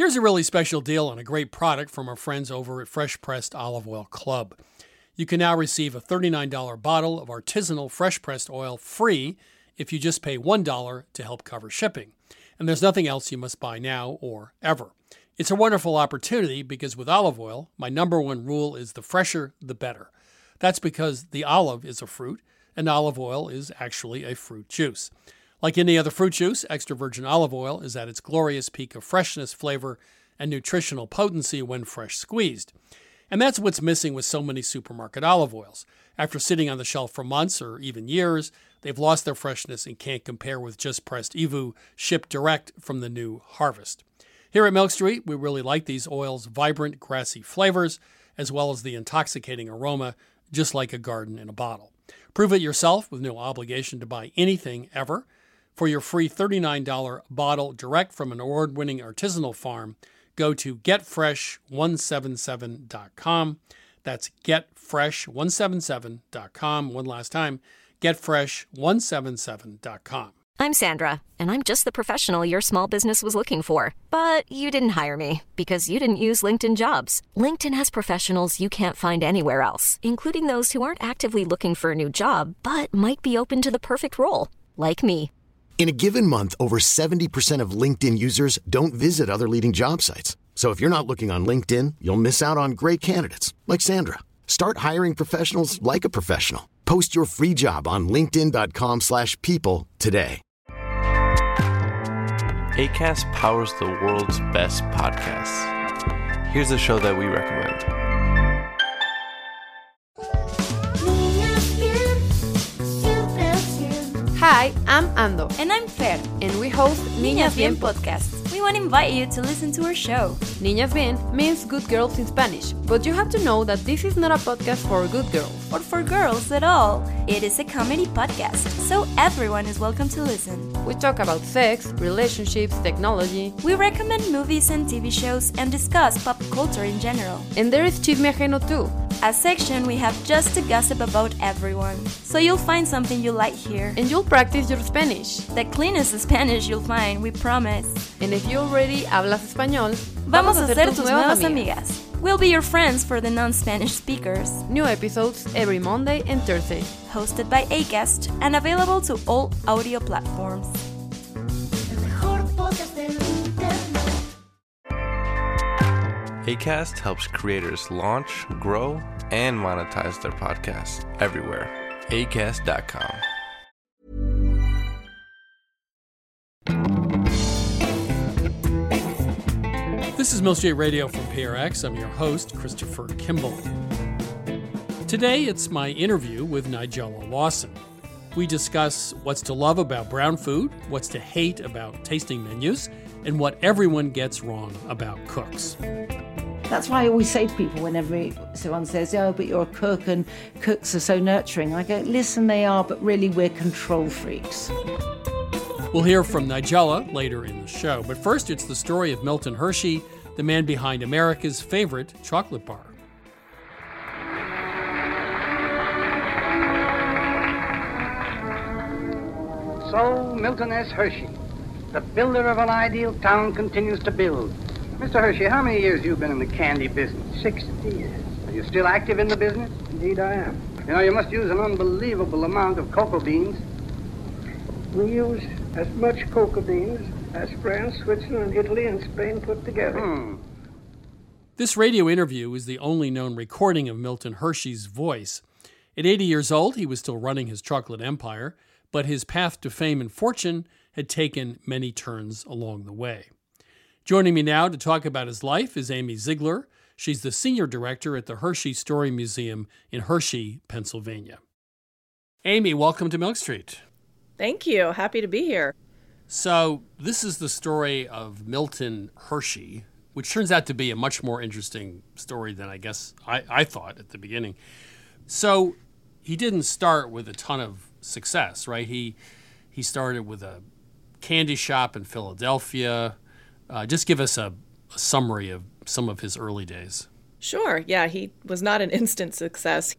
Here's a really special deal on a great product from our friends over at Fresh Pressed Olive Oil Club. You can now receive a $39 bottle of artisanal fresh pressed oil free if you just pay $1 to help cover shipping. And there's nothing else you must buy now or ever. It's a wonderful opportunity because with olive oil, my number one rule is the fresher, the better. That's because the olive is a fruit, and olive oil is actually a fruit juice. Like any other fruit juice, extra virgin olive oil is at its glorious peak of freshness, flavor, and nutritional potency when fresh squeezed. And that's what's missing with so many supermarket olive oils. After sitting on the shelf for months or even years, they've lost their freshness and can't compare with just pressed EVOO shipped direct from the new harvest. Here at Milk Street, we really like these oils' vibrant, grassy flavors, as well as the intoxicating aroma, just like a garden in a bottle. Prove it yourself with no obligation to buy anything ever. For your free $39 bottle direct from an award-winning artisanal farm, go to getfresh177.com. That's getfresh177.com. One last time, getfresh177.com. I'm Sandra, and I'm just the professional your small business was looking for. But you didn't hire me because you didn't use LinkedIn Jobs. LinkedIn has professionals you can't find anywhere else, including those who aren't actively looking for a new job, but might be open to the perfect role, like me. In a given month, over 70% of LinkedIn users don't visit other leading job sites. So if you're not looking on LinkedIn, you'll miss out on great candidates like Sandra. Start hiring professionals like a professional. Post your free job on linkedin.com/people today. Acast powers the world's best podcasts. Here's a show that we recommend. Hi, I'm Ando. And I'm Fer. And we host Niñas Bien podcast. We want to invite you to listen to our show. Niñas Bien means good girls in Spanish, but you have to know that this is not a podcast for good girls. Or for girls at all. It is a comedy podcast, so everyone is welcome to listen. We talk about sex, relationships, technology. We recommend movies and TV shows and discuss pop culture in general. And there is Chisme Ajeno too. A section we have just to gossip about everyone. So you'll find something you like here. And you'll practice your Spanish. The cleanest Spanish you'll find, we promise. And if you already hablas español, vamos a ser tus nuevas amigas. We'll be your friends for the non-Spanish speakers. New episodes every Monday and Thursday. Hosted by Acast and available to all audio platforms. Acast helps creators launch, grow, and monetize their podcasts everywhere. Acast.com. This is Milk Street Radio from PRX. I'm your host, Christopher Kimball. Today, it's my interview with Nigella Lawson. We discuss what's to love about brown food, what's to hate about tasting menus, and what everyone gets wrong about cooks. That's why I always say to people whenever someone says, oh, but you're a cook and cooks are so nurturing, I go, listen, they are, but really we're control freaks. We'll hear from Nigella later in the show, but first it's the story of Milton Hershey, the man behind America's favorite chocolate bar. So, Milton S. Hershey, the builder of an ideal town, continues to build. Mr. Hershey, how many years have you been in the candy business? 60 years. Are you still active in the business? Indeed I am. You know, you must use an unbelievable amount of cocoa beans. We use as much cocoa beans as France, Switzerland, Italy, and Spain put together. This radio interview is the only known recording of Milton Hershey's voice. At 80 years old, he was still running his chocolate empire, but his path to fame and fortune had taken many turns along the way. Joining me now to talk about his life is Amy Ziegler. She's the senior director at the Hershey Story Museum in Hershey, Pennsylvania. Amy, welcome to Milk Street. Thank you. Happy to be here. So this is the story of Milton Hershey, which turns out to be a much more interesting story than I guess I thought at the beginning. So he didn't start with a ton of success, right? He started with a candy shop in Philadelphia. Just give us a summary of some of his early days. Sure. Yeah, he was not an instant success.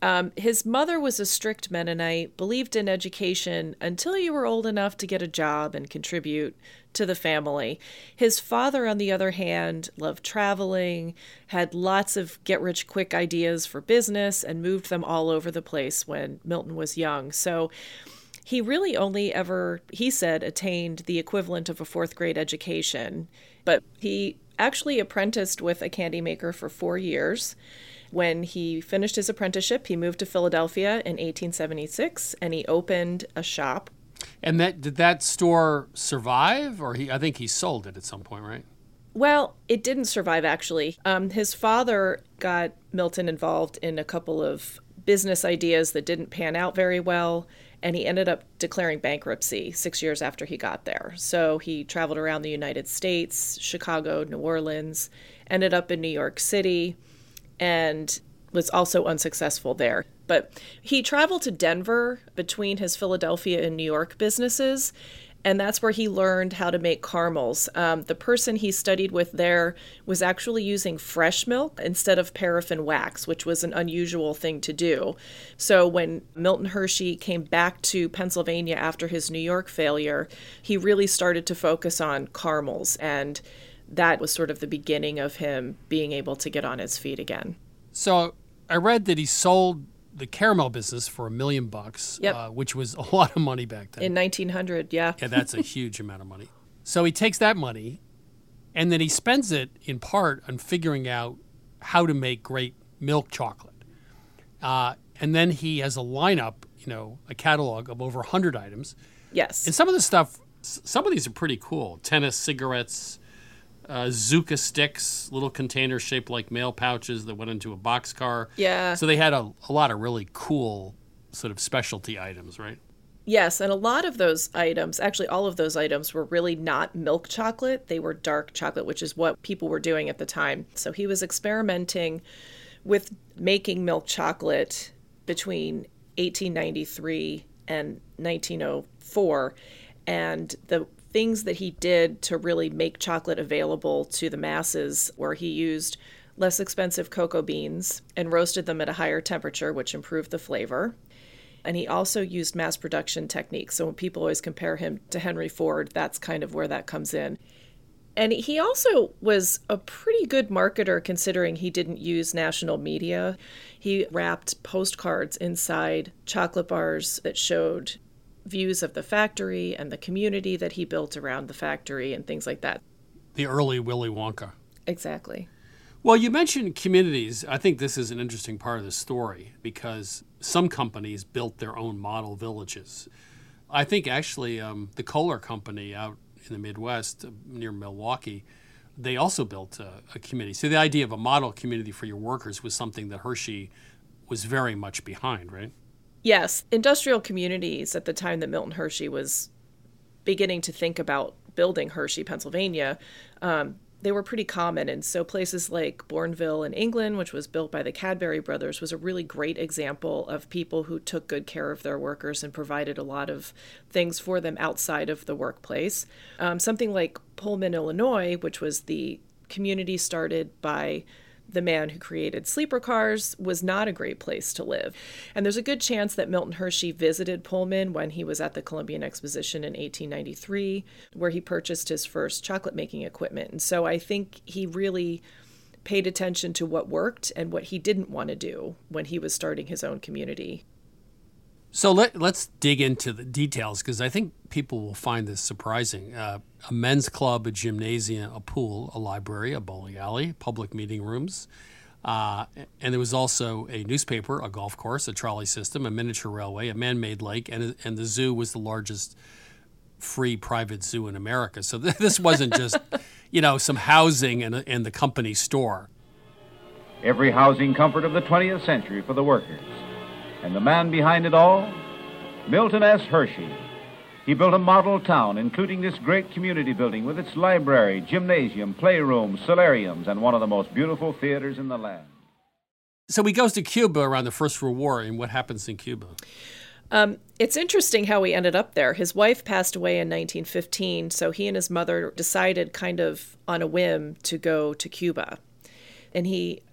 His mother was a strict Mennonite, believed in education until you were old enough to get a job and contribute to the family. His father, on the other hand, loved traveling, had lots of get-rich-quick ideas for business, and moved them all over the place when Milton was young. So he really only ever, he said, attained the equivalent of a fourth grade education. But he actually apprenticed with a candy maker for 4 years. When he finished his apprenticeship, he moved to Philadelphia in 1876, and he opened a shop. And did that store survive? Or I think he sold it at some point, right? Well, it didn't survive, actually. His father got Milton involved in a couple of business ideas that didn't pan out very well, and he ended up declaring bankruptcy 6 years after he got there. So he traveled around the United States, Chicago, New Orleans, ended up in New York City, and was also unsuccessful there. But he traveled to Denver between his Philadelphia and New York businesses, and that's where he learned how to make caramels. The person he studied with there was actually using fresh milk instead of paraffin wax, which was an unusual thing to do. So when Milton Hershey came back to Pennsylvania after his New York failure, he really started to focus on caramels, and that was sort of the beginning of him being able to get on his feet again. So I read that he sold the caramel business for $1 million, Yep. Which was a lot of money back then. In 1900, yeah. Yeah, that's a huge amount of money. So he takes that money, and then he spends it in part on figuring out how to make great milk chocolate. And then he has a lineup, a catalog of over 100 items. Yes. And some of these are pretty cool. Tennis cigarettes, Zuka sticks, little containers shaped like mail pouches that went into a boxcar. Yeah. So they had a lot of really cool sort of specialty items, right? Yes, and a lot of those items, actually all of those items, were really not milk chocolate. They were dark chocolate, which is what people were doing at the time. So he was experimenting with making milk chocolate between 1893 and 1904. And the things that he did to really make chocolate available to the masses were he used less expensive cocoa beans and roasted them at a higher temperature, which improved the flavor. And he also used mass production techniques. So when people always compare him to Henry Ford, that's kind of where that comes in. And he also was a pretty good marketer, considering he didn't use national media. He wrapped postcards inside chocolate bars that showed views of the factory and the community that he built around the factory and things like that. The early Willy Wonka. Exactly. Well, you mentioned communities. I think this is an interesting part of the story because some companies built their own model villages. I think actually the Kohler Company out in the Midwest near Milwaukee, they also built a community. So the idea of a model community for your workers was something that Hershey was very much behind, right? Yes. Industrial communities at the time that Milton Hershey was beginning to think about building Hershey, Pennsylvania, they were pretty common. And so places like Bournville in England, which was built by the Cadbury brothers, was a really great example of people who took good care of their workers and provided a lot of things for them outside of the workplace. Something like Pullman, Illinois, which was the community started by the man who created sleeper cars, was not a great place to live. And there's a good chance that Milton Hershey visited Pullman when he was at the Columbian Exposition in 1893, where he purchased his first chocolate making equipment. And so I think he really paid attention to what worked and what he didn't want to do when he was starting his own community. So let's dig into the details, because I think people will find this surprising. A men's club, a gymnasium, a pool, a library, a bowling alley, public meeting rooms. And there was also a newspaper, a golf course, a trolley system, a miniature railway, a man-made lake, and the zoo was the largest free private zoo in America. So this wasn't just, some housing and the company store. Every housing comfort of the 20th century for the workers. And the man behind it all, Milton S. Hershey. He built a model town, including this great community building with its library, gymnasium, playroom, solariums, and one of the most beautiful theaters in the land. So he goes to Cuba around the First World War, and what happens in Cuba? It's interesting how he ended up there. His wife passed away in 1915, so he and his mother decided kind of on a whim to go to Cuba. And he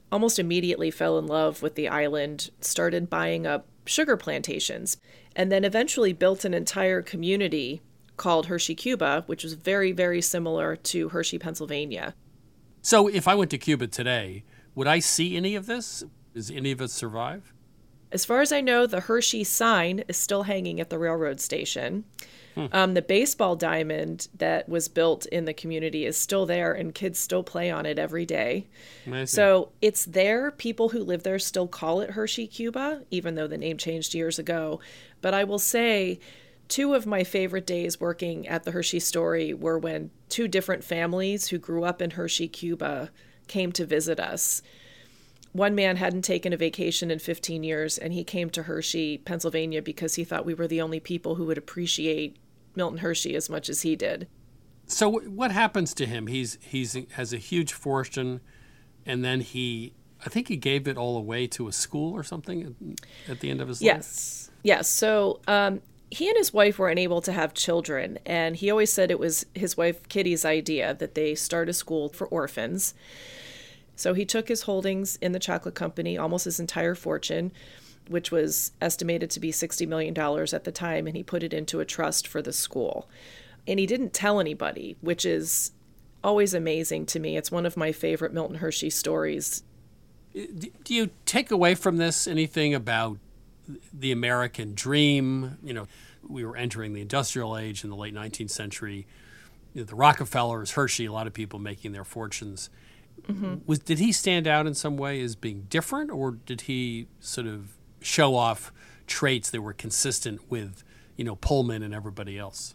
almost immediately fell in love with the island, started buying up sugar plantations, and then eventually built an entire community called Hershey, Cuba, which was very, very similar to Hershey, Pennsylvania. So if I went to Cuba today, would I see any of this? Does any of it survive? As far as I know, the Hershey sign is still hanging at the railroad station. The baseball diamond that was built in the community is still there, and kids still play on it every day. Amazing. So it's there. People who live there still call it Hershey, Cuba, even though the name changed years ago. But I will say, two of my favorite days working at the Hershey Story were when two different families who grew up in Hershey, Cuba, came to visit us. One man hadn't taken a vacation in 15 years, and he came to Hershey, Pennsylvania, because he thought we were the only people who would appreciate Milton Hershey as much as he did. So what happens to him? He has a huge fortune, and then I think he gave it all away to a school or something at the end of his life? Yes. So he and his wife were unable to have children, and he always said it was his wife Kitty's idea that they start a school for orphans. So he took his holdings in the chocolate company, almost his entire fortune, which was estimated to be $60 million at the time, and he put it into a trust for the school. And he didn't tell anybody, which is always amazing to me. It's one of my favorite Milton Hershey stories. Do you take away from this anything about the American dream? You know, we were entering the industrial age in the late 19th century. You know, the Rockefellers, Hershey, a lot of people making their fortunes. Mm-hmm. Did he stand out in some way as being different, or did he sort of show off traits that were consistent with, Pullman and everybody else?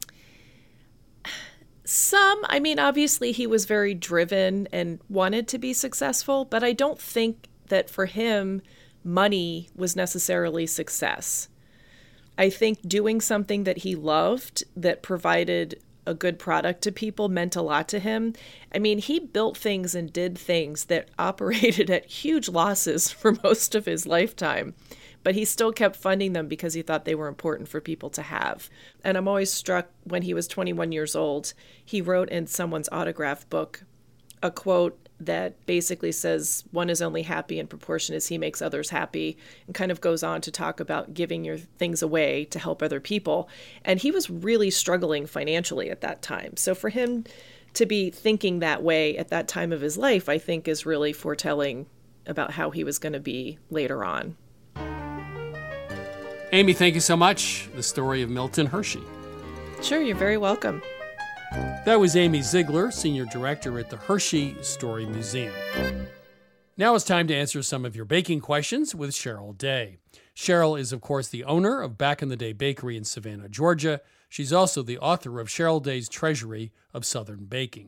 Obviously he was very driven and wanted to be successful, but I don't think that for him, money was necessarily success. I think doing something that he loved, that provided a good product to people, meant a lot to him. He built things and did things that operated at huge losses for most of his lifetime, but he still kept funding them because he thought they were important for people to have. And I'm always struck when he was 21 years old, he wrote in someone's autograph book a quote that basically says, one is only happy in proportion as he makes others happy, and kind of goes on to talk about giving your things away to help other people. And he was really struggling financially at that time. So for him to be thinking that way at that time of his life, I think is really foretelling about how he was going to be later on. Amy, thank you so much. The story of Milton Hershey. Sure, you're very welcome. That was Amy Ziegler, Senior Director at the Hershey Story Museum. Now it's time to answer some of your baking questions with Cheryl Day. Cheryl is, of course, the owner of Back in the Day Bakery in Savannah, Georgia. She's also the author of Cheryl Day's Treasury of Southern Baking.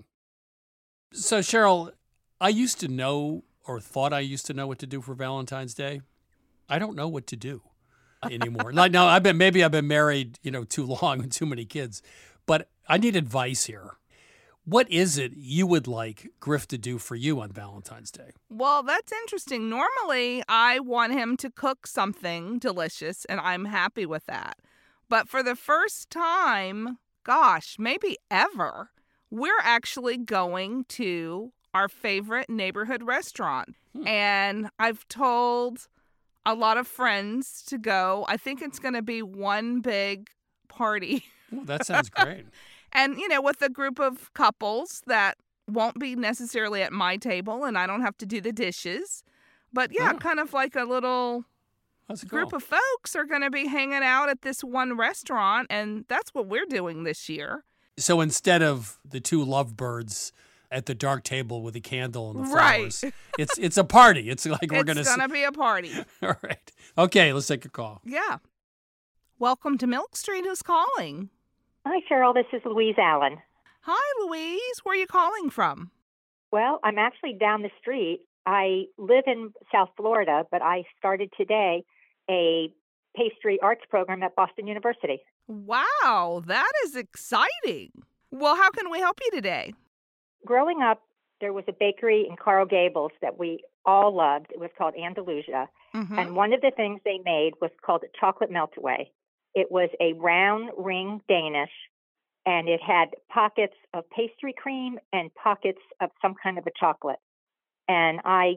So, Cheryl, I used to know, or thought I used to know what to do for Valentine's Day. I don't know what to do anymore. Now, I've been married, too long and too many kids. But I need advice here. What is it you would like Griff to do for you on Valentine's Day? Well, that's interesting. Normally, I want him to cook something delicious, and I'm happy with that. But for the first time, maybe ever, we're actually going to our favorite neighborhood restaurant. And I've told a lot of friends to go. I think it's going to be one big party. Well, that sounds great. And, with a group of couples that won't be necessarily at my table, and I don't have to do the dishes. But, kind of like a little group of folks are going to be hanging out at this one restaurant, and that's what we're doing this year. So instead of the two lovebirds at the dark table with a candle and the flowers, right. it's a party. It's like we're going to... It's going to be a party. All right. Okay, let's take a call. Yeah. Welcome to Milk Street. Who's calling? Hi, Cheryl. This is Louise Allen. Hi, Louise. Where are you calling from? Well, I'm actually down the street. I live in South Florida, but I started today a pastry arts program at Boston University. Wow, that is exciting. Well, how can we help you today? Growing up, there was a bakery in Coral Gables that we all loved. It was called Andalusia. Mm-hmm. And one of the things they made was called a chocolate melt-away. It was a round ring Danish, and it had pockets of pastry cream and pockets of some kind of a chocolate. And I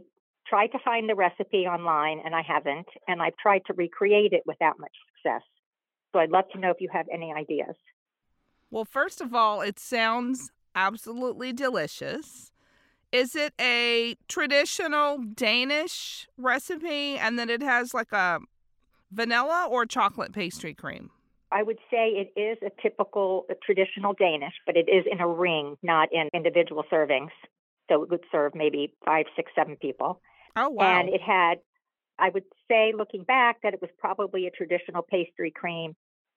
tried to find the recipe online, and I haven't. And I've tried to recreate it without much success. So I'd love to know if you have any ideas. Well, first of all, it sounds absolutely delicious. Is it a traditional Danish recipe and then it has like a vanilla or chocolate pastry cream? I would say it is a typical traditional Danish, but it is in a ring, not in individual servings. So it would serve maybe 5, 6, 7 people. Oh, wow. And it had, I would say, looking back, that it was probably a traditional pastry cream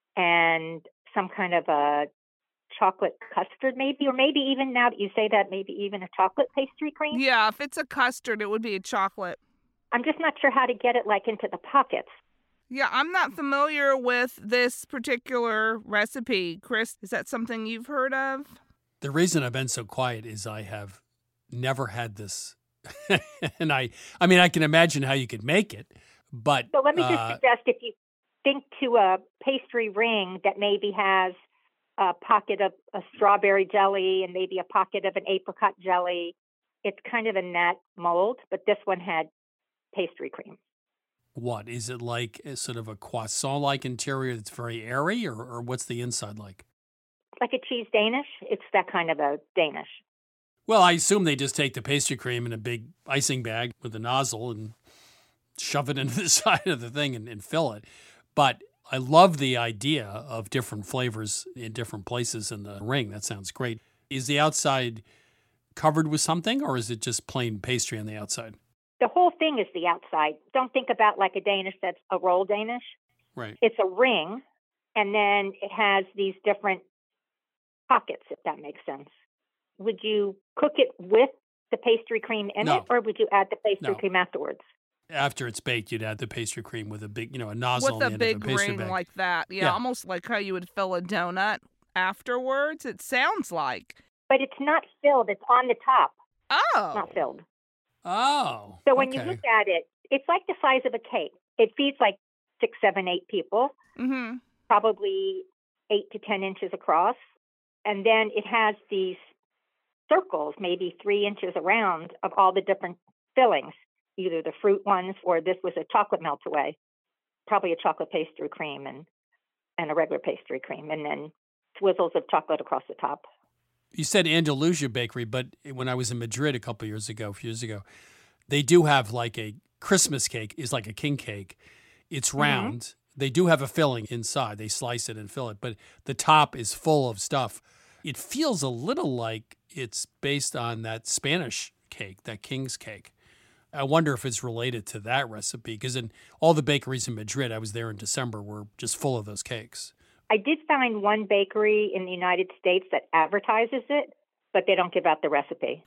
and some kind of a chocolate custard maybe, or maybe even now that you say that, maybe even a chocolate pastry cream. Yeah, if it's a custard, it would be a chocolate. I'm just not sure how to get it like into the pockets. Yeah, I'm not familiar with this particular recipe. Chris, is that something you've heard of? The reason I've been so quiet is I have never had this. And I mean, I can imagine how you could make it, but... So let me just suggest, if you think to a pastry ring that maybe has a pocket of a strawberry jelly and maybe a pocket of an apricot jelly, it's kind of in that mold, but this one had pastry cream. What? Is it like a sort of a croissant-like interior that's very airy, or what's the inside like? Like a cheese Danish. It's that kind of a Danish. Well, I assume they just take the pastry cream in a big icing bag with a nozzle and shove it into the side of the thing and fill it. But I love the idea of different flavors in different places in the ring. That sounds great. Is the outside covered with something, or is it just plain pastry on the outside? The whole thing is the outside. Don't think about like a Danish that's a roll Danish. Right. It's a ring, and then it has these different pockets, if that makes sense. Would you cook it with the pastry cream in it, or would you add the pastry cream afterwards? After it's baked, you'd add the pastry cream with a big, a nozzle with on the end of a pastry ring bag. like that. Yeah, almost like how you would fill a donut afterwards, it sounds like. But it's not filled. It's on the top. Oh. It's not filled. Oh. So when you look at it, it's like the size of a cake. It feeds like 6, 7, 8 people, probably 8 to 10 inches across. And then it has these circles, maybe 3 inches around, of all the different fillings, either the fruit ones or this was a chocolate melt-away, probably a chocolate pastry cream and a regular pastry cream, and then swizzles of chocolate across the top. You said Andalusia Bakery, but when I was in Madrid a few years ago, they do have like a Christmas cake, is like a king cake. It's round. They do have a filling inside. They slice it and fill it, but the top is full of stuff. It feels a little like it's based on that Spanish cake, that king's cake. I wonder if it's related to that recipe, because in all the bakeries in Madrid, I was there in December, were just full of those cakes. I did find one bakery in the United States that advertises it, but they don't give out the recipe.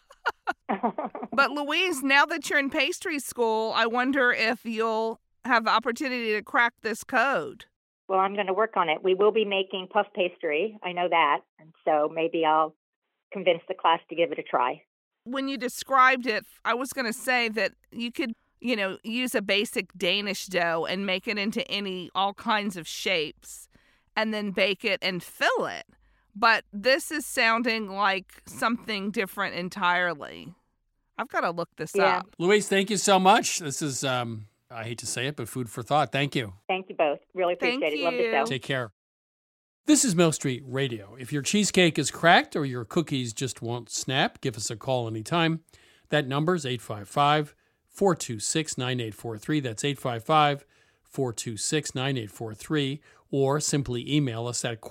But Louise, now that you're in pastry school, I wonder if you'll have the opportunity to crack this code. Well, I'm going to work on it. We will be making puff pastry. I know that. And so maybe I'll convince the class to give it a try. When you described it, I was going to say that you could, use a basic Danish dough and make it into all kinds of shapes and then bake it and fill it. But this is sounding like something different entirely. I've got to look this up. Louise, thank you so much. This is, I hate to say it, but food for thought. Thank you. Thank you both. Really appreciate it. Love the show. Take care. This is Milk Street Radio. If your cheesecake is cracked or your cookies just won't snap, give us a call anytime. That number is 855-426-9843. That's 855-426-9843. Or simply email us at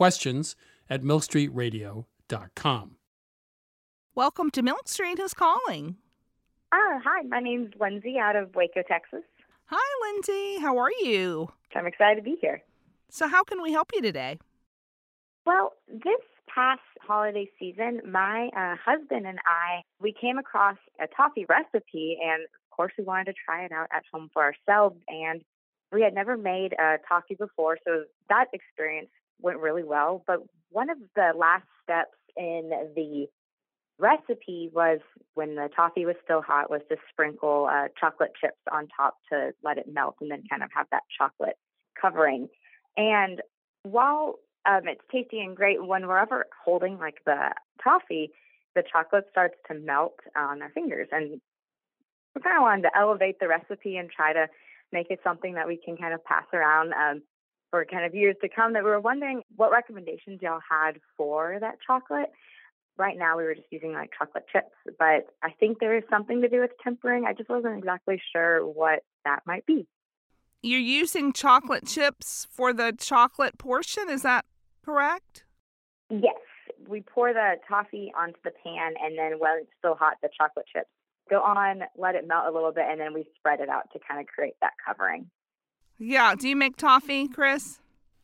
questions@milkstreetradio.com. Welcome to Milk Street. Who's calling? Hi, my name's Lindsay out of Waco, Texas. Hi, Lindsay. How are you? I'm excited to be here. So how can we help you today? Well, this past holiday season, my husband and we came across a toffee recipe, and of course we wanted to try it out at home for ourselves, and we had never made a toffee before, so that experience went really well. But one of the last steps in the recipe was, when the toffee was still hot, was to sprinkle chocolate chips on top to let it melt and then kind of have that chocolate covering. And while it's tasty and great, when we're ever holding like the toffee, the chocolate starts to melt on our fingers. And we kind of wanted to elevate the recipe and try to make it something that we can kind of pass around for kind of years to come. That we were wondering what recommendations y'all had for that chocolate. Right now, we were just using like chocolate chips, but I think there is something to do with tempering. I just wasn't exactly sure what that might be. You're using chocolate chips for the chocolate portion, is that correct? Yes. We pour the toffee onto the pan, and then when it's still hot, the chocolate chips go on, let it melt a little bit, and then we spread it out to kind of create that covering. Yeah. Do you make toffee, Chris?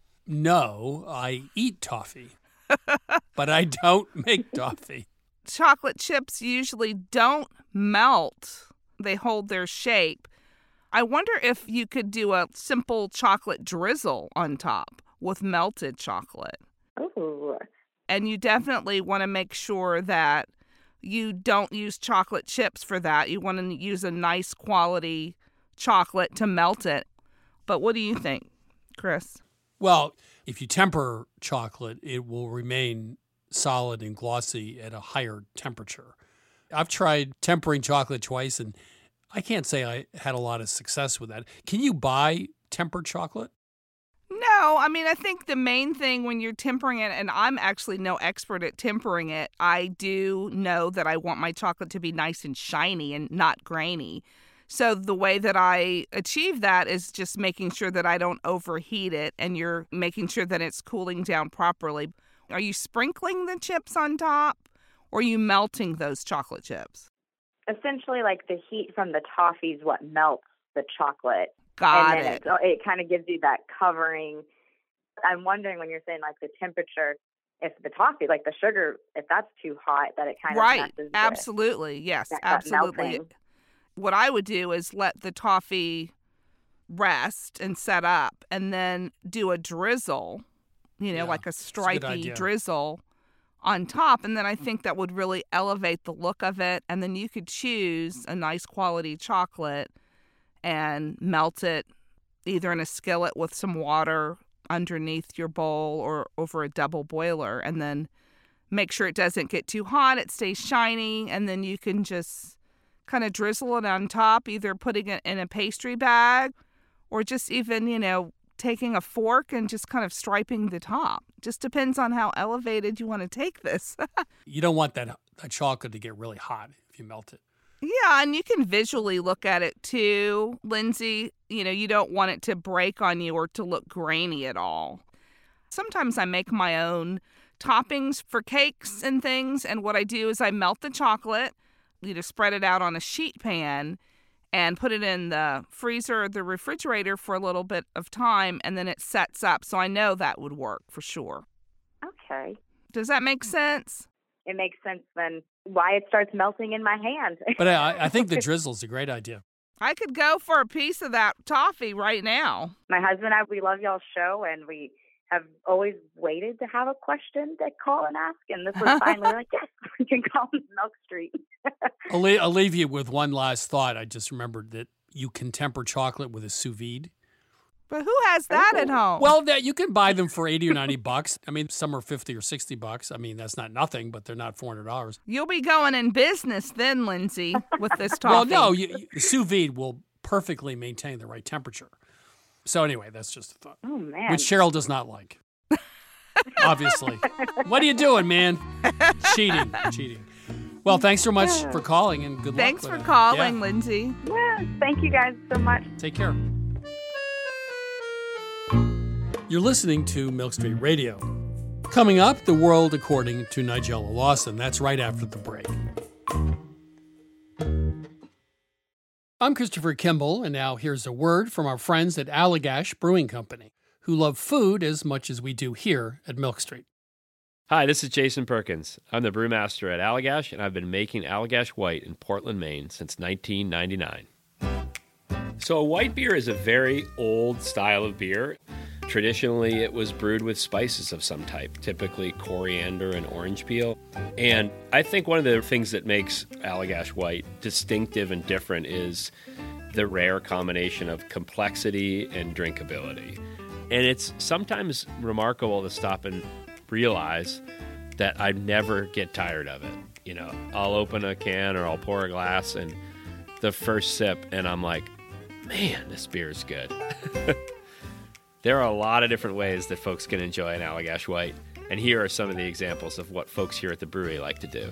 No, I eat toffee, but I don't make toffee. Chocolate chips usually don't melt. They hold their shape. I wonder if you could do a simple chocolate drizzle on top with melted chocolate. Ooh. And you definitely want to make sure that you don't use chocolate chips for that. You want to use a nice quality chocolate to melt it. But what do you think, Chris? Well, if you temper chocolate, it will remain solid and glossy at a higher temperature. I've tried tempering chocolate twice, and I can't say I had a lot of success with that. Can you buy tempered chocolate? No, I mean, I think the main thing when you're tempering it, and I'm actually no expert at tempering it, I do know that I want my chocolate to be nice and shiny and not grainy. So the way that I achieve that is just making sure that I don't overheat it, and you're making sure that it's cooling down properly. Are you sprinkling the chips on top, or are you melting those chocolate chips? Essentially, like the heat from the toffee is what melts the chocolate. Got and then it. It kind of gives you that covering. I'm wondering when you're saying like the temperature, if the toffee, like the sugar, if that's too hot, that it kind of right. messes Absolutely. Yes, that absolutely. melting. What I would do is let the toffee rest and set up, and then do a drizzle, like a stripey drizzle on top. And then I think that would really elevate the look of it. And then you could choose a nice quality chocolate and melt it either in a skillet with some water underneath your bowl or over a double boiler, and then make sure it doesn't get too hot, it stays shiny, and then you can just kind of drizzle it on top, either putting it in a pastry bag or just even, taking a fork and just kind of striping the top. Just depends on how elevated you want to take this. You don't want that chocolate to get really hot if you melt it. Yeah, and you can visually look at it too, Lindsay. You don't want it to break on you or to look grainy at all. Sometimes I make my own toppings for cakes and things, and what I do is I melt the chocolate, spread it out on a sheet pan, and put it in the freezer or the refrigerator for a little bit of time, and then it sets up. So I know that would work for sure. Okay. Does that make sense? It makes sense then why it starts melting in my hand. But I think the drizzle's a great idea. I could go for a piece of that toffee right now. My husband and I, we love y'all's show, and we have always waited to have a question to call and ask. And this was finally like, yes, we can call Milk Street. I'll leave you with one last thought. I just remembered that you can temper chocolate with a sous vide. But who has that at home? Well, you can buy them for $80 or $90. I mean, some are $50 or $60. I mean, that's not nothing, but they're not $400. You'll be going in business then, Lindsay, with this toffee. Well, no, sous vide will perfectly maintain the right temperature. So anyway, that's just a thought. Oh, man. Which Cheryl does not like. Obviously. What are you doing, man? Cheating. Well, thanks so much for calling, and good luck. Thanks for calling, Lindsay. Yeah, thank you guys so much. Take care. You're listening to Milk Street Radio. Coming up, the world according to Nigella Lawson. That's right after the break. I'm Christopher Kimball, and now here's a word from our friends at Allagash Brewing Company, who love food as much as we do here at Milk Street. Hi, this is Jason Perkins. I'm the brewmaster at Allagash, and I've been making Allagash White in Portland, Maine since 1999. So a white beer is a very old style of beer. Traditionally, it was brewed with spices of some type, typically coriander and orange peel. And I think one of the things that makes Allagash White distinctive and different is the rare combination of complexity and drinkability. And it's sometimes remarkable to stop and realize that I never get tired of it. I'll open a can or I'll pour a glass and the first sip and I'm like, man, this beer is good. There are a lot of different ways that folks can enjoy an Allagash White, and here are some of the examples of what folks here at the brewery like to do.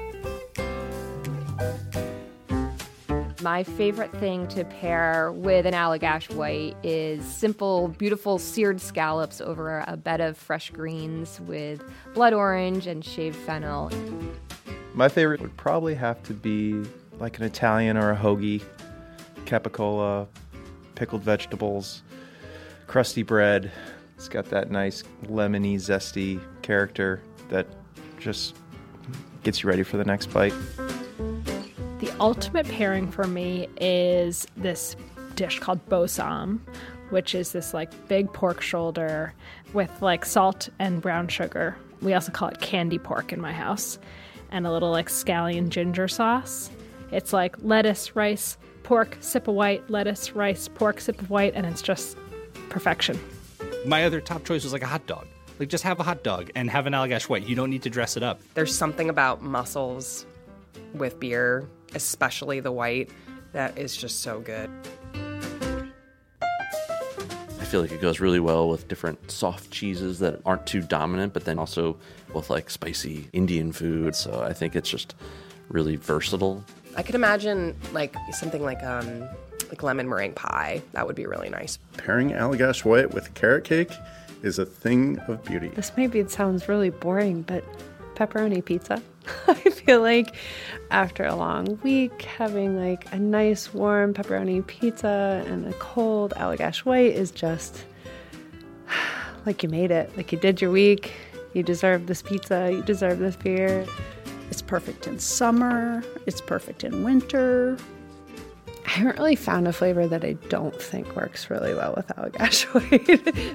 My favorite thing to pair with an Allagash White is simple, beautiful seared scallops over a bed of fresh greens with blood orange and shaved fennel. My favorite would probably have to be like an Italian or a hoagie, capicola, pickled vegetables, crusty bread. It's got that nice lemony, zesty character that just gets you ready for the next bite. The ultimate pairing for me is this dish called bosom, which is this like big pork shoulder with like salt and brown sugar. We also call it candy pork in my house, and a little like scallion ginger sauce. It's like lettuce, rice, pork, sip of white, lettuce, rice, pork, sip of white, and it's just perfection. My other top choice was like a hot dog. Like just have a hot dog and have an Allagash White. You don't need to dress it up. There's something about mussels with beer, especially the white, that is just so good. I feel like it goes really well with different soft cheeses that aren't too dominant, but then also with like spicy Indian food. So I think it's just really versatile. I could imagine like something like lemon meringue pie. That would be really nice. Pairing Allagash White with carrot cake is a thing of beauty. This maybe sounds really boring, but pepperoni pizza. I feel like after a long week, having like a nice warm pepperoni pizza and a cold Allagash White is just like you made it. Like you did your week. You deserve this pizza. You deserve this beer. It's perfect in summer. It's perfect in winter. I haven't really found a flavor that I don't think works really well with Allagash White.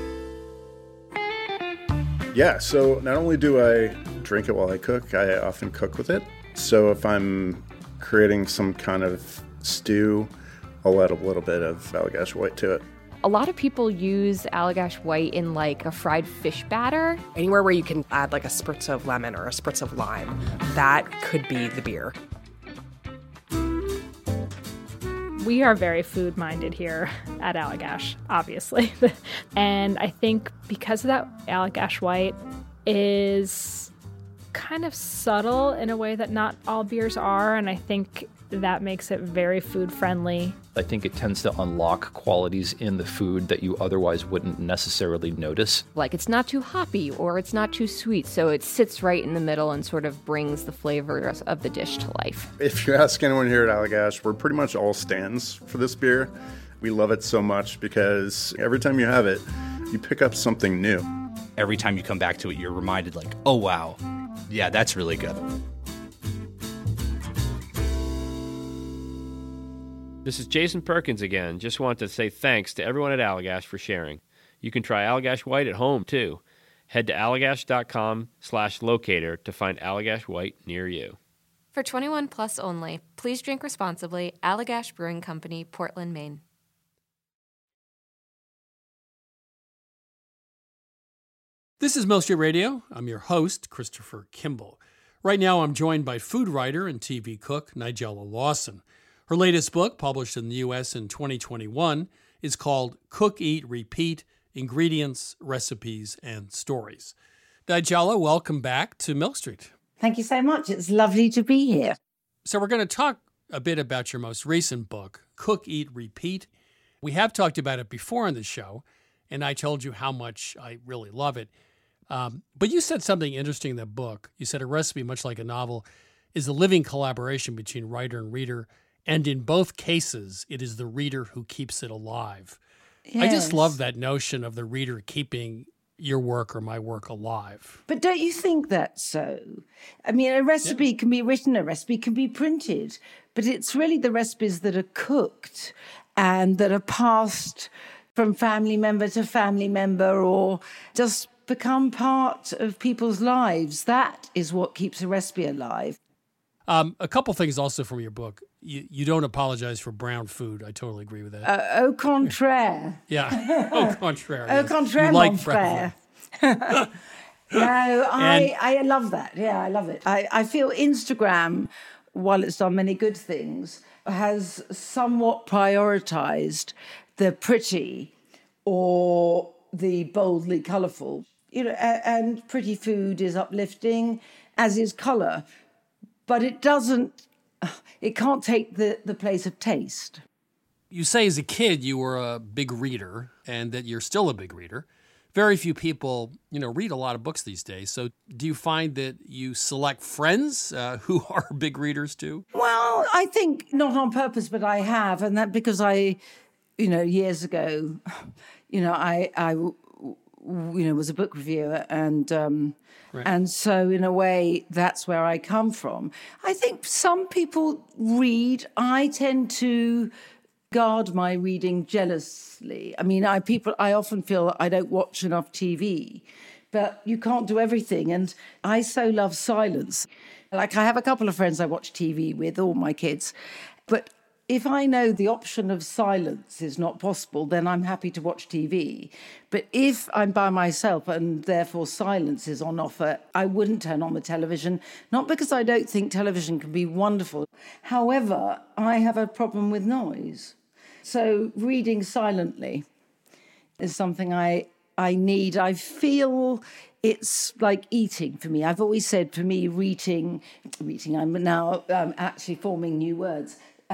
Yeah, so not only do I drink it while I cook, I often cook with it. So if I'm creating some kind of stew, I'll add a little bit of Allagash White to it. A lot of people use Allagash White in like a fried fish batter. Anywhere where you can add like a spritz of lemon or a spritz of lime, that could be the beer. We are very food-minded here at Allagash, obviously. And I think because of that, Allagash White is kind of subtle in a way that not all beers are, and I think that makes it very food-friendly. I think it tends to unlock qualities in the food that you otherwise wouldn't necessarily notice. Like it's not too hoppy or it's not too sweet, so it sits right in the middle and sort of brings the flavors of the dish to life. If you ask anyone here at Allagash, we're pretty much all stands for this beer. We love it so much because every time you have it, you pick up something new. Every time you come back to it, you're reminded like, oh wow, yeah, that's really good. This is Jason Perkins again. Just want to say thanks to everyone at Allagash for sharing. You can try Allagash White at home, too. Head to allagash.com/locator to find Allagash White near you. For 21 plus only, please drink responsibly. Allagash Brewing Company, Portland, Maine. This is Milk Street Radio. I'm your host, Christopher Kimball. Right now, I'm joined by food writer and TV cook Nigella Lawson. Her latest book, published in the U.S. in 2021, is called Cook, Eat, Repeat, Ingredients, Recipes, and Stories. Nigella, welcome back to Milk Street. Thank you so much. It's lovely to be here. So we're going to talk a bit about your most recent book, Cook, Eat, Repeat. We have talked about it before on the show, and I told you how much I really love it. But you said something interesting in the book. You said a recipe, much like a novel, is a living collaboration between writer and reader. And in both cases, it is the reader who keeps it alive. Yes. I just love that notion of the reader keeping your work or my work alive. But don't you think that's so? I mean, a recipe can be written, a recipe can be printed, but it's really the recipes that are cooked and that are passed from family member to family member or just become part of people's lives. That is what keeps a recipe alive. A couple things also from your book. You don't apologize for brown food. I totally agree with that. Au contraire. Yeah, au contraire. Au contraire, like mon frère. No, I love that. Yeah, I love it. I feel Instagram while it's done many good things, has somewhat prioritized the pretty or the boldly colourful. And pretty food is uplifting, as is colour. But it can't take the place of taste. You say as a kid you were a big reader and that you're still a big reader. Very few people, read a lot of books these days. So do you find that you select friends who are big readers too? Well, I think not on purpose, but I have. And that because years ago, I was a book reviewer and so in a way that's where I come from. I think some people read. I tend to guard my reading jealously. I mean, I often feel I don't watch enough TV, but you can't do everything. And I so love silence. Like I have a couple of friends I watch TV with, all my kids, but if I know the option of silence is not possible, then I'm happy to watch TV. But if I'm by myself and therefore silence is on offer, I wouldn't turn on the television, not because I don't think television can be wonderful. However, I have a problem with noise. So reading silently is something I need. I feel it's like eating for me. I've always said for me, reading, I'm now actually forming new words.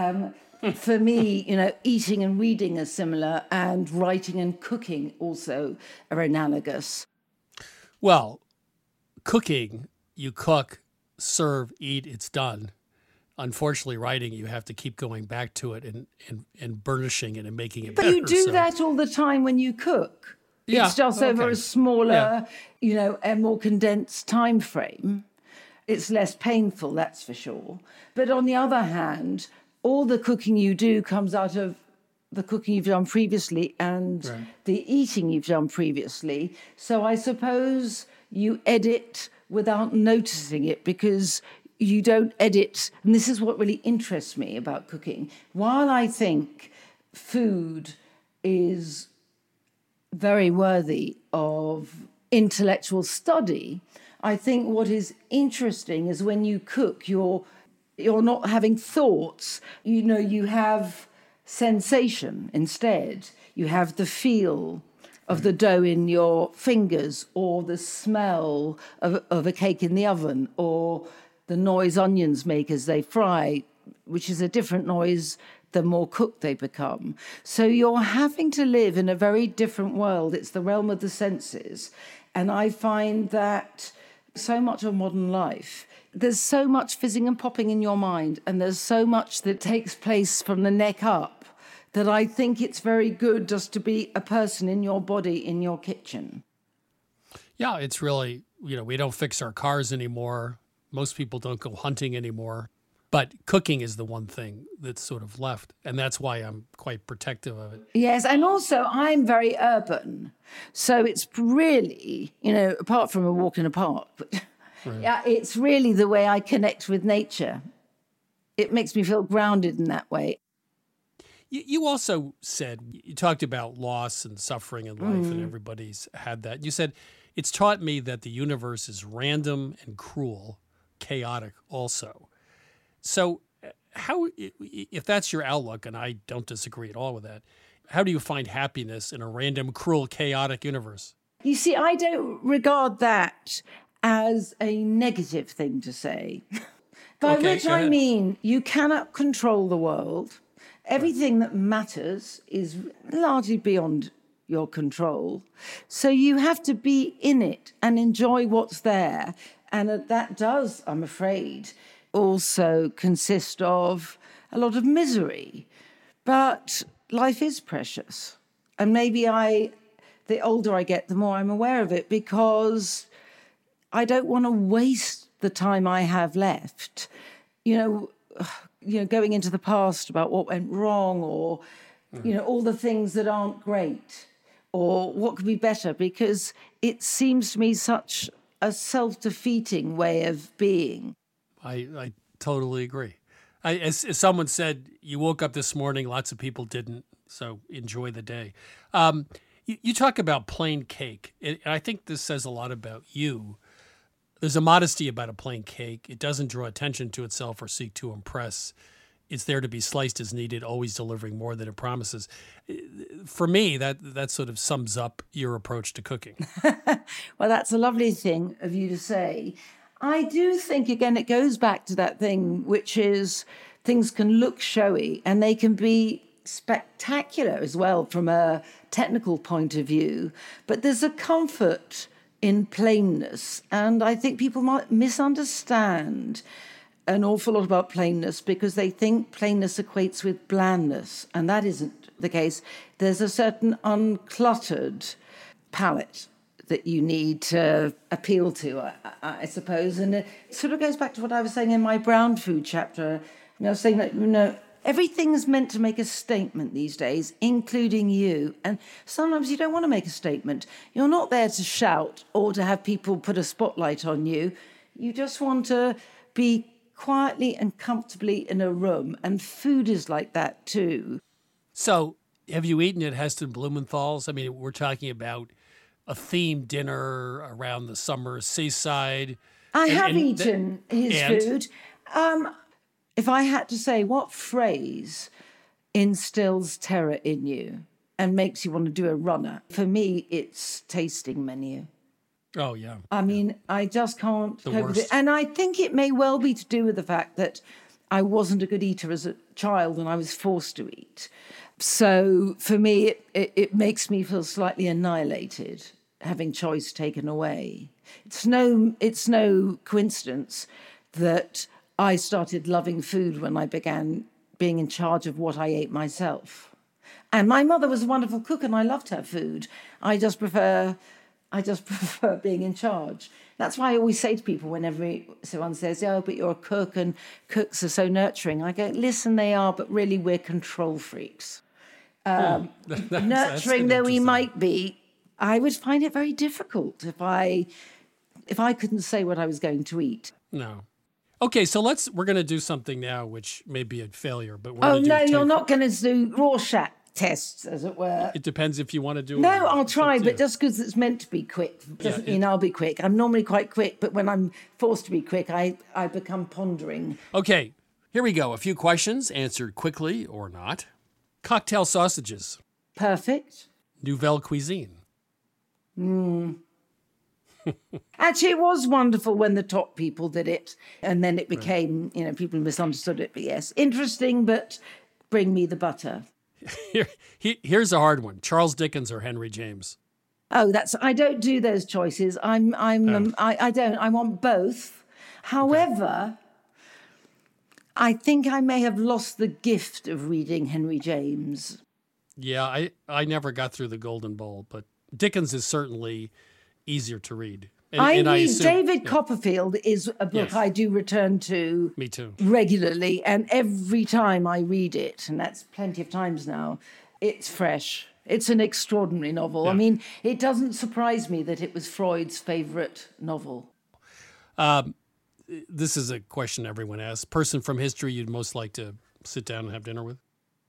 For me, eating and reading are similar, and writing and cooking also are analogous. Well, cooking, you cook, serve, eat, it's done. Unfortunately, writing, you have to keep going back to it and burnishing it and making it better. But you do that all the time when you cook. Yeah, it's just over a smaller, a more condensed time frame. It's less painful, that's for sure. But on the other hand, all the cooking you do comes out of the cooking you've done previously and the eating you've done previously. So I suppose you edit without noticing it because you don't edit. And this is what really interests me about cooking. While I think food is very worthy of intellectual study, I think what is interesting is when you cook, you're not having thoughts. You have sensation instead. You have the feel of the dough in your fingers, or the smell of a cake in the oven, or the noise onions make as they fry, which is a different noise the more cooked they become. So you're having to live in a very different world. It's the realm of the senses. And I find that so much of modern life, there's so much fizzing and popping in your mind, and there's so much that takes place from the neck up, that I think it's very good just to be a person in your body, in your kitchen. Yeah, it's really, we don't fix our cars anymore. Most people don't go hunting anymore. But cooking is the one thing that's sort of left. And that's why I'm quite protective of it. Yes, and also I'm very urban. So it's really, apart from a walk in a park, but yeah, it's really the way I connect with nature. It makes me feel grounded in that way. You also said, you talked about loss and suffering in life, and everybody's had that. You said, it's taught me that the universe is random and cruel, chaotic also. So how, if that's your outlook, and I don't disagree at all with that, how do you find happiness in a random, cruel, chaotic universe? You see, I don't regard that as a negative thing to say. By which I mean, you cannot control the world. Everything that matters is largely beyond your control. So you have to be in it and enjoy what's there. And that does, I'm afraid, also consist of a lot of misery. But life is precious. And maybe the older I get, the more I'm aware of it, because I don't want to waste the time I have left, going into the past about what went wrong, or, all the things that aren't great, or what could be better, because it seems to me such a self-defeating way of being. I totally agree. As someone said, you woke up this morning, lots of people didn't, so enjoy the day. You talk about plain cake, and I think this says a lot about you. There's a modesty about a plain cake. It doesn't draw attention to itself or seek to impress. It's there to be sliced as needed, always delivering more than it promises. For me, that sort of sums up your approach to cooking. Well, that's a lovely thing of you to say. I do think, again, it goes back to that thing, which is things can look showy and they can be spectacular as well from a technical point of view. But there's a comfort in plainness. And I think people might misunderstand an awful lot about plainness because they think plainness equates with blandness, and that isn't the case. There's a certain uncluttered palate that you need to appeal to, I suppose. And it sort of goes back to what I was saying in my brown food chapter. Saying that, everything's meant to make a statement these days, including you. And sometimes you don't want to make a statement. You're not there to shout or to have people put a spotlight on you. You just want to be quietly and comfortably in a room, and food is like that too. So, have you eaten at Heston Blumenthal's? I mean, we're talking about a themed dinner around the summer seaside. I have eaten his food. If I had to say, what phrase instills terror in you and makes you want to do a runner? For me, it's tasting menu. Oh, yeah. I mean, I just can't cope with it. And I think it may well be to do with the fact that I wasn't a good eater as a child and I was forced to eat. So for me, it makes me feel slightly annihilated, having choice taken away. It's no coincidence that I started loving food when I began being in charge of what I ate myself. And my mother was a wonderful cook and I loved her food. I just prefer being in charge. That's why I always say to people whenever someone says, oh, but you're a cook and cooks are so nurturing. I go, listen, they are, but really we're control freaks. Nurturing though we might be, I would find it very difficult if I couldn't say what I was going to eat. No. Okay, so we're going to do something now which may be a failure, but you're not going to do Rorschach tests, as it were. It depends if you want to do it. No, I'll try, but just because it's meant to be quick doesn't mean I'll be quick. I'm normally quite quick, but when I'm forced to be quick, I become pondering. Okay, here we go. A few questions answered quickly or not. Cocktail sausages. Perfect. Nouvelle cuisine. Actually, it was wonderful when the top people did it, and then it became, people misunderstood it. But yes, interesting, but bring me the butter. Here's a hard one: Charles Dickens or Henry James? Oh, I don't do those choices. I don't. I want both. However, I think I may have lost the gift of reading Henry James. Yeah, I never got through the Golden Bowl, but Dickens is certainly easier to read. David Copperfield is a book I do return to. Me too. Regularly, and every time I read it, and that's plenty of times now, it's fresh. It's an extraordinary novel. Yeah. I mean, it doesn't surprise me that it was Freud's favorite novel. This is a question everyone asks. Person from history you'd most like to sit down and have dinner with?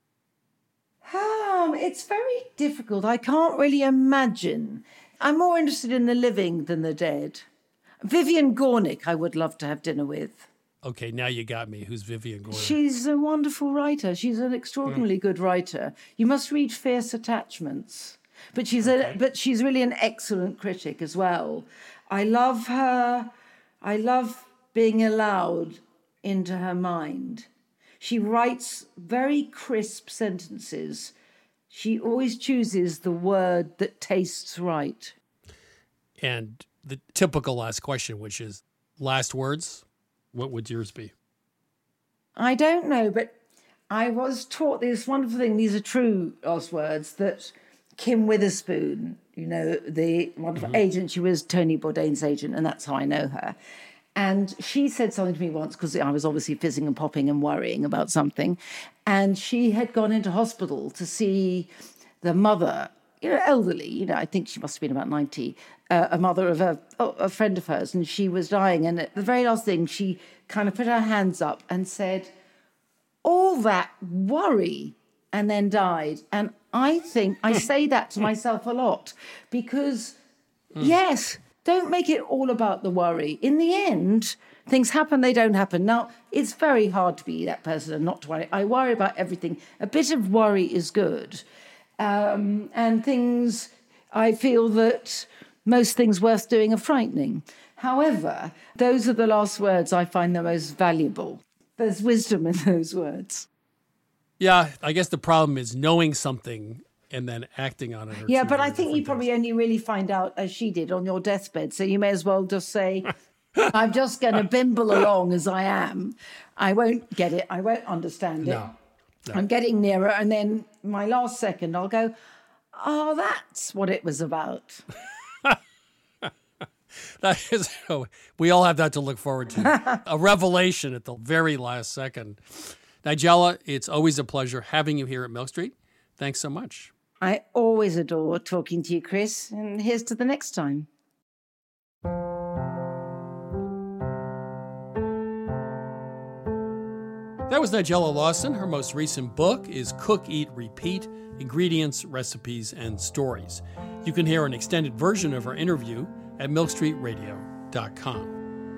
It's very difficult. I can't really imagine. I'm more interested in the living than the dead. Vivian Gornick I would love to have dinner with. Okay, now you got me. Who's Vivian Gornick? She's a wonderful writer. She's an extraordinarily good writer. You must read Fierce Attachments. But she's really an excellent critic as well. I love her. I love being allowed into her mind. She writes very crisp sentences. She always chooses the word that tastes right. And the typical last question, which is last words, what would yours be? I don't know, but I was taught this wonderful thing. These are true last words that Kim Witherspoon, the wonderful agent, she was Tony Bourdain's agent, and that's how I know her. And she said something to me once, because I was obviously fizzing and popping and worrying about something. And she had gone into hospital to see the mother, elderly, I think she must have been about 90, a mother of a friend of hers, and she was dying. And at the very last thing, she kind of put her hands up and said, all that worry, and then died. And I think I say that to myself a lot, because, yes, Don't make it all about the worry. In the end, things happen, they don't happen. Now, it's very hard to be that person and not to worry. I worry about everything. A bit of worry is good. And things, I feel that most things worth doing are frightening. However, those are the last words I find the most valuable. There's wisdom in those words. Yeah, I guess the problem is knowing something and then acting on it. Yeah, but I think you probably only really find out as she did on your deathbed. So you may as well just say, I'm just going to bimble along as I am. I won't get it. I won't understand it. No. I'm getting nearer. And then my last second, I'll go, oh, that's what it was about. That is, we all have that to look forward to. A revelation at the very last second. Nigella, it's always a pleasure having you here at Milk Street. Thanks so much. I always adore talking to you, Chris. And here's to the next time. That was Nigella Lawson. Her most recent book is Cook, Eat, Repeat, Ingredients, Recipes, and Stories. You can hear an extended version of her interview at milkstreetradio.com.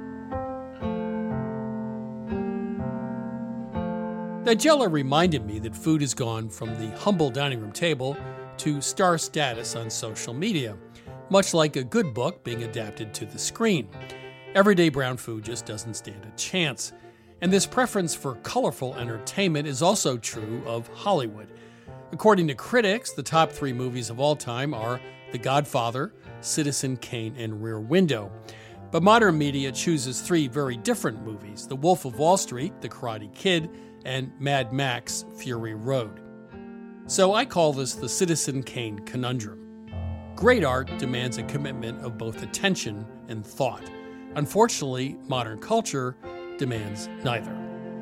Nigella reminded me that food has gone from the humble dining room table to star status on social media, much like a good book being adapted to the screen. Everyday brown food just doesn't stand a chance. And this preference for colorful entertainment is also true of Hollywood. According to critics, the top 3 movies of all time are The Godfather, Citizen Kane, and Rear Window. But modern media chooses 3 very different movies: The Wolf of Wall Street, The Karate Kid, and Mad Max, Fury Road. So I call this the Citizen Kane conundrum. Great art demands a commitment of both attention and thought. Unfortunately, modern culture demands neither.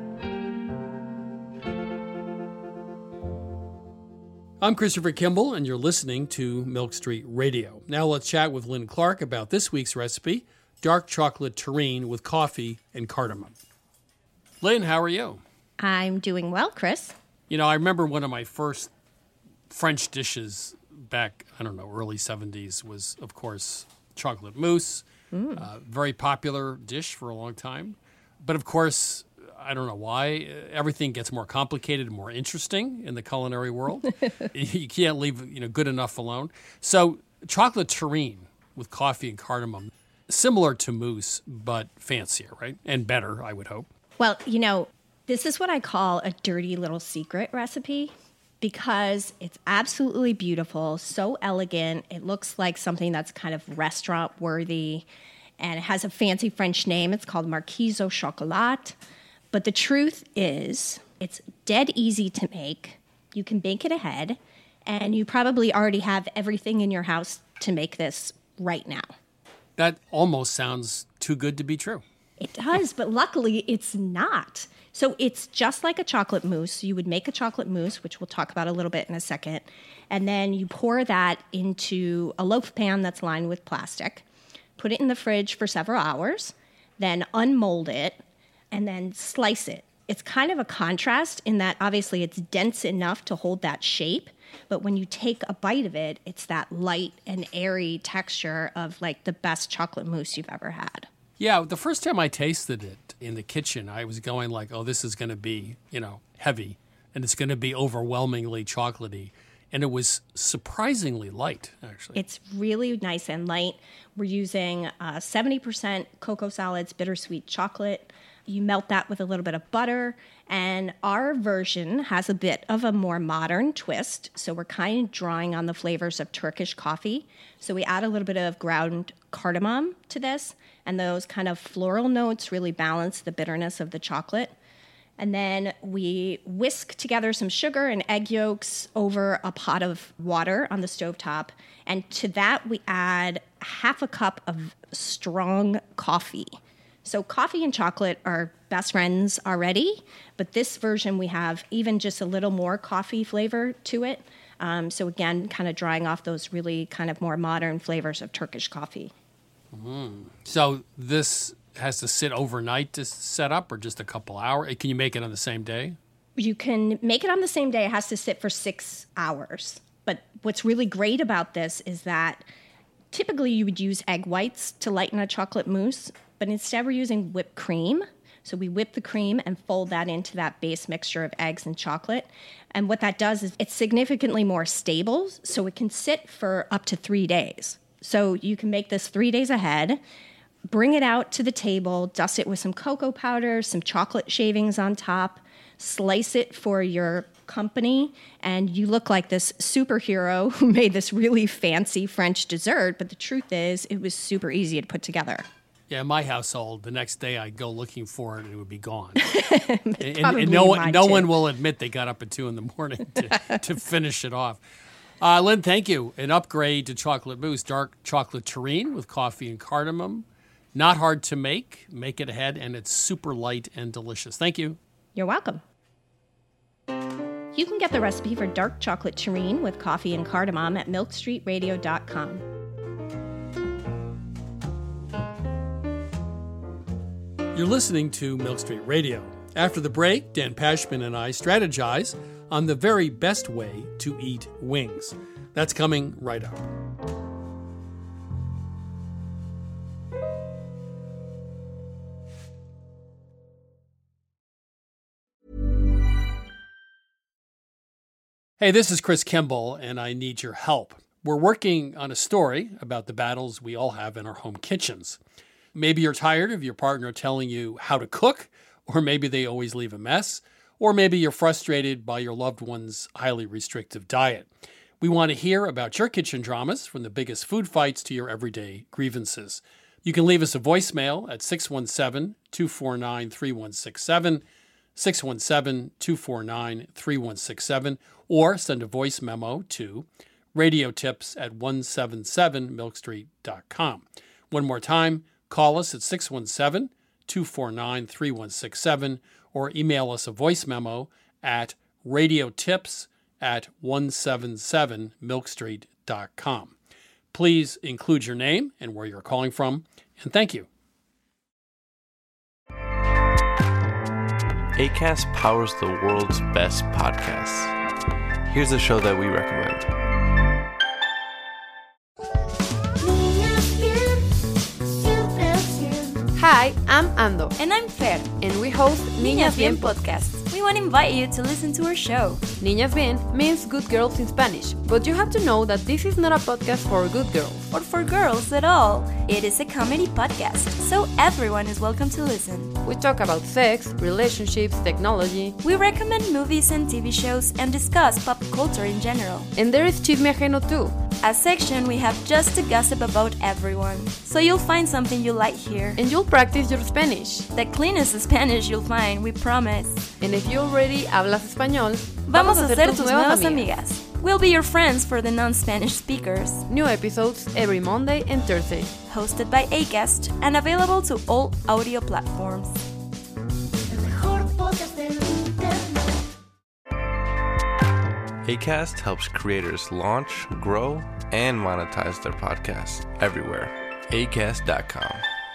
I'm Christopher Kimball, and you're listening to Milk Street Radio. Now let's chat with Lynn Clark about this week's recipe, dark chocolate terrine with coffee and cardamom. Lynn, how are you? I'm doing well, Chris. You know, I remember one of my first French dishes back, early 70s was, of course, chocolate mousse. Very popular dish for a long time. But, of course, I don't know why, everything gets more complicated and more interesting in the culinary world. You can't leave, good enough alone. So chocolate terrine with coffee and cardamom, similar to mousse, but fancier, right? And better, I would hope. Well, this is what I call a dirty little secret recipe because it's absolutely beautiful, so elegant. It looks like something that's kind of restaurant worthy, and it has a fancy French name. It's called Marquise au Chocolat. But the truth is, it's dead easy to make. You can bake it ahead, and you probably already have everything in your house to make this right now. That almost sounds too good to be true. It does, but luckily it's not. So it's just like a chocolate mousse. You would make a chocolate mousse, which we'll talk about a little bit in a second, and then you pour that into a loaf pan that's lined with plastic, put it in the fridge for several hours, then unmold it, and then slice it. It's kind of a contrast in that obviously it's dense enough to hold that shape, but when you take a bite of it, it's that light and airy texture of like the best chocolate mousse you've ever had. Yeah, the first time I tasted it in the kitchen, I was going like, oh, this is going to be, heavy, and it's going to be overwhelmingly chocolatey. And it was surprisingly light, actually. It's really nice and light. We're using 70% cocoa solids, bittersweet chocolate. You melt that with a little bit of butter. And our version has a bit of a more modern twist. So we're kind of drawing on the flavors of Turkish coffee. So we add a little bit of ground cardamom to this. And those kind of floral notes really balance the bitterness of the chocolate. And then we whisk together some sugar and egg yolks over a pot of water on the stovetop. And to that, we add half a cup of strong coffee. So coffee and chocolate are best friends already, but this version we have even just a little more coffee flavor to it. So again, kind of drawing off those really kind of more modern flavors of Turkish coffee. So this has to sit overnight to set up, or just a couple hours? Can you make it on the same day? You can make it on the same day. It has to sit for 6 hours. But what's really great about this is that Typically, you would use egg whites to lighten a chocolate mousse, but instead we're using whipped cream. So we whip the cream and fold that into that base mixture of eggs and chocolate. And what that does is it's significantly more stable, so it can sit for up to 3 days. So you can make this 3 days ahead, bring it out to the table, dust it with some cocoa powder, some chocolate shavings on top, slice it for your company, and you look like this superhero who made this really fancy French dessert. But the truth is, it was super easy to put together. Yeah, in my household, the next day I'd go looking for it and it would be gone. and no one will admit they got up at 2 a.m. to finish it off. Lynn, thank you. An upgrade to chocolate mousse, dark chocolate terrine with coffee and cardamom. Not hard to make. Make it ahead, and it's super light and delicious. Thank you. You're welcome. You can get the recipe for dark chocolate terrine with coffee and cardamom at milkstreetradio.com. You're listening to Milk Street Radio. After the break, Dan Pashman and I strategize on the very best way to eat wings. That's coming right up. Hey, this is Chris Kimball, and I need your help. We're working on a story about the battles we all have in our home kitchens. Maybe you're tired of your partner telling you how to cook, or maybe they always leave a mess, or maybe you're frustrated by your loved one's highly restrictive diet. We want to hear about your kitchen dramas, from the biggest food fights to your everyday grievances. You can leave us a voicemail at 617-249-3167, 617-249-3167, or send a voice memo to radiotips@177milkstreet.com. One more time, call us at 617-249-3167 or email us a voice memo at radiotips@177milkstreet.com. Please include your name and where you're calling from, and thank you. Acast powers the world's best podcasts. Here's a show that we recommend. Hi, I'm Ando. And I'm Fer. And we host Niñas Bien podcast. We want to invite you to listen to our show. Niñas Bien means good girls in Spanish, but you have to know that this is not a podcast for good girls. Or for girls at all. It is a comedy podcast, so everyone is welcome to listen. We talk about sex, relationships, technology. We recommend movies and TV shows and discuss pop culture in general. And there is Chisme Ajeno too. A section we have just to gossip about everyone. So you'll find something you like here. And you'll practice your Spanish. The cleanest Spanish you'll find, we promise. And if you already hablas español, vamos a ser tus nuevas amigas. We'll be your friends for the non-Spanish speakers. New episodes every Monday and Thursday. Hosted by Acast and available to all audio platforms. Acast helps creators launch, grow, and monetize their podcasts everywhere. Acast.com.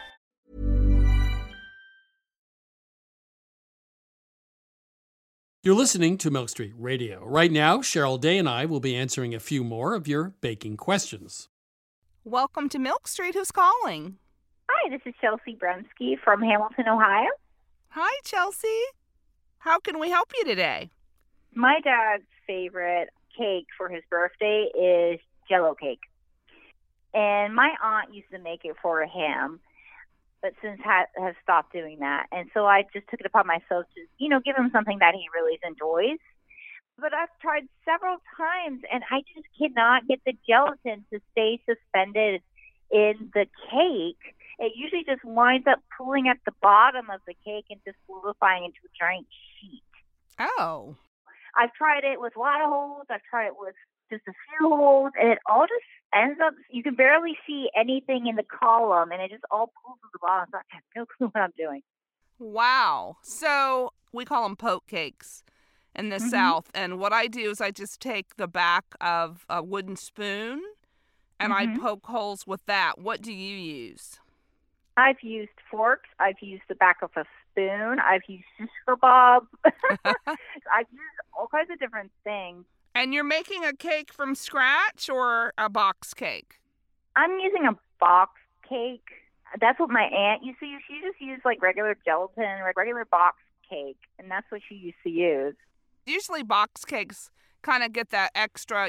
You're listening to Milk Street Radio. Right now, Cheryl Day and I will be answering a few more of your baking questions. Welcome to Milk Street. Who's calling? Hi, this is Chelsea Bremski from Hamilton, Ohio. Hi, Chelsea. How can we help you today? My dad's favorite cake for his birthday is Jell-O cake. And my aunt used to make it for him, but since has stopped doing that. And so I just took it upon myself to, give him something that he really enjoys. But I've tried several times, and I just cannot get the gelatin to stay suspended in the cake. It usually just winds up pulling at the bottom of the cake and just solidifying into a giant sheet. Oh. I've tried it with a lot of holes. I've tried it with just a few holes, and it all just ends up, you can barely see anything in the column, and it just all pulls to the bottom. So I have no clue what I'm doing. Wow. So we call them poke cakes in the South. And what I do is I just take the back of a wooden spoon, and I poke holes with that. What do you use? I've used forks. I've used the back of a spoon. I've used shish kebab. I've used all kinds of different things. And you're making a cake from scratch or a box cake? I'm using a box cake. That's what my aunt used to use. She just used like regular gelatin, like regular box cake, and that's what she used to use. Usually box cakes kind of get that extra,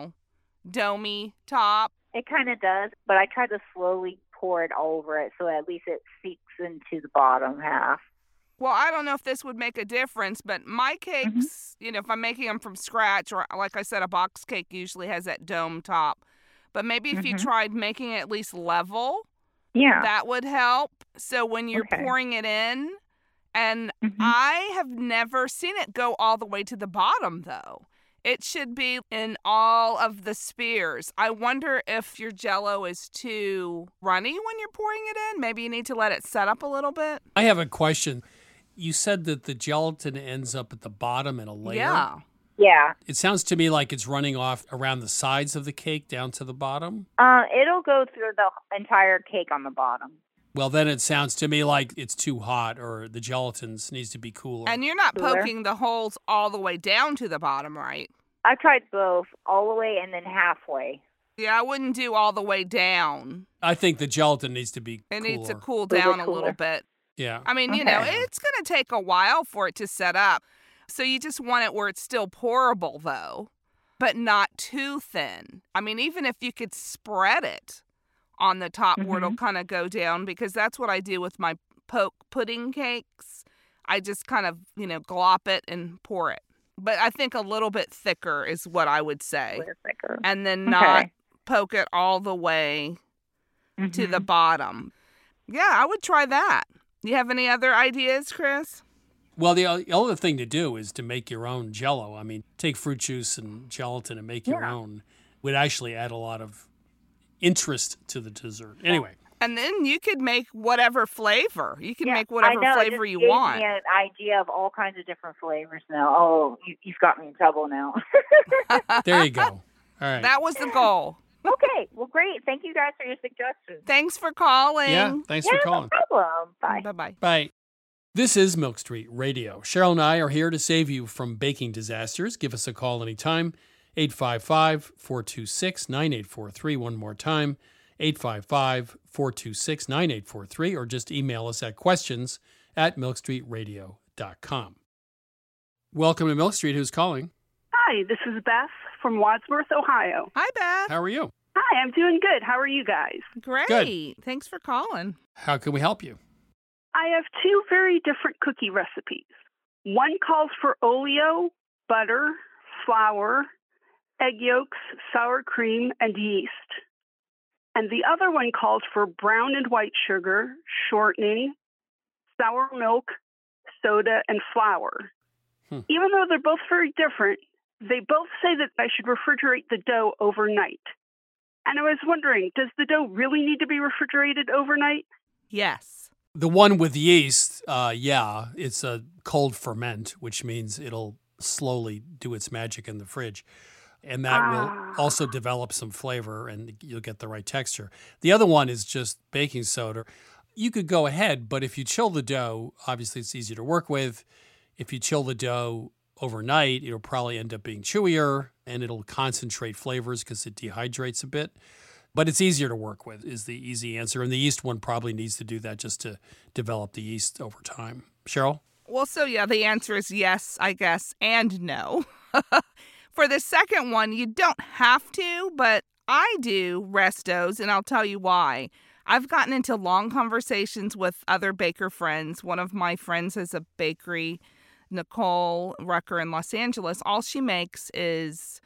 domey top. It kind of does, but I try to slowly pour it over it so at least it seeps into the bottom half. Well, I don't know if this would make a difference, but my cakes, if I'm making them from scratch, or like I said, a box cake usually has that dome top. But maybe if you tried making it at least level, that would help. So when you're pouring it in, and I have never seen it go all the way to the bottom, though. It should be in all of the spheres. I wonder if your Jell-O is too runny when you're pouring it in. Maybe you need to let it set up a little bit. I have a question. You said that the gelatin ends up at the bottom in a layer. Yeah. Yeah. It sounds to me like it's running off around the sides of the cake down to the bottom. It'll go through the entire cake on the bottom. Well, then it sounds to me like it's too hot or the gelatin needs to be cooler. And you're not poking the holes all the way down to the bottom, right? I tried both, all the way and then halfway. Yeah, I wouldn't do all the way down. I think the gelatin needs to be It cooler. needs to cool down a little bit. Yeah. I mean, it's going to take a while for it to set up. So you just want it where it's still pourable, though, but not too thin. I mean, even if you could spread it on the top where it'll kind of go down, because that's what I do with my poke pudding cakes. I just kind of, glop it and pour it. But I think a little bit thicker is what I would say. A little thicker. And then not poke it all the way to the bottom. Yeah, I would try that. You have any other ideas, Chris? Well, the other thing to do is to make your own Jell-O. I mean, take fruit juice and gelatin and make your own. Would actually add a lot of interest to the dessert. Anyway. And then you could make whatever flavor. You can make whatever flavor you want. It just gave me an idea of all kinds of different flavors now. Oh, you've got me in trouble now. There you go. All right. That was the goal. Okay. Well, great. Thank you guys for your suggestions. Thanks for calling. Yeah, thanks for calling. No problem. Bye. Bye-bye. Bye. This is Milk Street Radio. Cheryl and I are here to save you from baking disasters. Give us a call anytime. 855-426-9843. One more time. 855-426-9843, or just email us at questions@milkstreetradio.com. Welcome to Milk Street. Who's calling? Hi, this is Beth from Wadsworth, Ohio. Hi, Beth. How are you? Hi, I'm doing good. How are you guys? Great. Good. Thanks for calling. How can we help you? I have two very different cookie recipes. One calls for oleo, butter, flour, egg yolks, sour cream, and yeast. And the other one calls for brown and white sugar, shortening, sour milk, soda, and flour. Even though they're both very different, they both say that I should refrigerate the dough overnight. And I was wondering, does the dough really need to be refrigerated overnight? Yes. The one with yeast, it's a cold ferment, which means it'll slowly do its magic in the fridge. And that will also develop some flavor and you'll get the right texture. The other one is just baking soda. You could go ahead, but if you chill the dough, obviously it's easier to work with. If you chill the dough overnight, it'll probably end up being chewier and it'll concentrate flavors because it dehydrates a bit. But it's easier to work with is the easy answer. And the yeast one probably needs to do that just to develop the yeast over time. Cheryl? Well, so the answer is yes, I guess, and no. For the second one, you don't have to, but I do restos, and I'll tell you why. I've gotten into long conversations with other baker friends. One of my friends has a bakery, Nicole Rucker in Los Angeles. All she makes is